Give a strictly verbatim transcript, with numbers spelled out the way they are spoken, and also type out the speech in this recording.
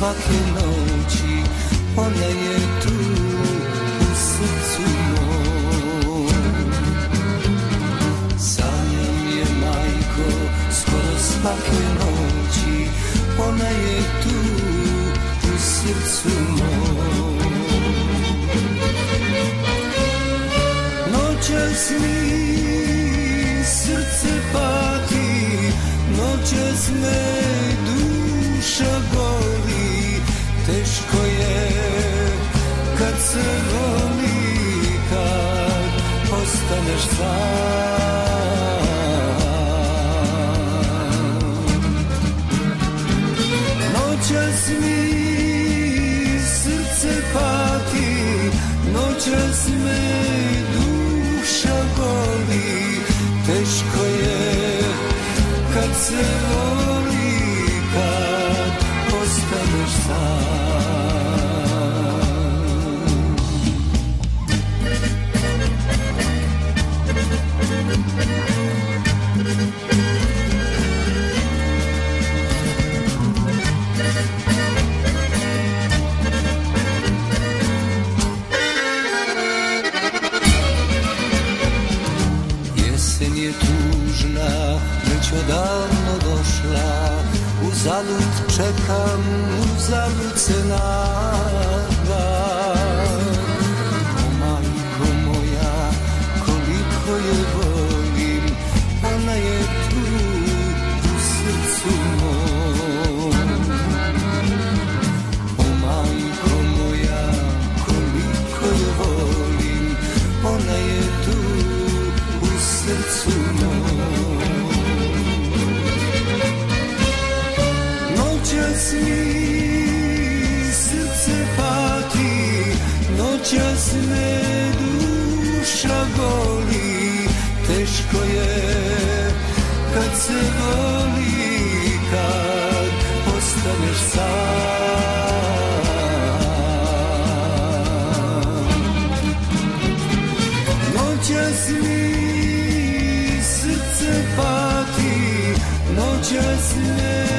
svake noći, ona je tu u srcu mom. Sanjam je, majko, skoro svake noći, ona je tu u srcu mom. Noćas mi srce pati, noćas me duša boli, teško je kad se voli, kad ostaneš sam. Noćas mi srce pati, noćas me duša boli, teško je kad se voli, kad ostaneš sam. Jesen je tužna, već odavno došla, uzalud čekam, uzalud se nadam. O majko moja, koliko je volim, ona je tu u srcu mom. O majko moja, koliko je volim, ona je tu u srcu mom. Noćas mi srce pati, noćas me duša boli, teško je kad se voli, kad ostaneš sam. Noćas mi srce pati, noćas me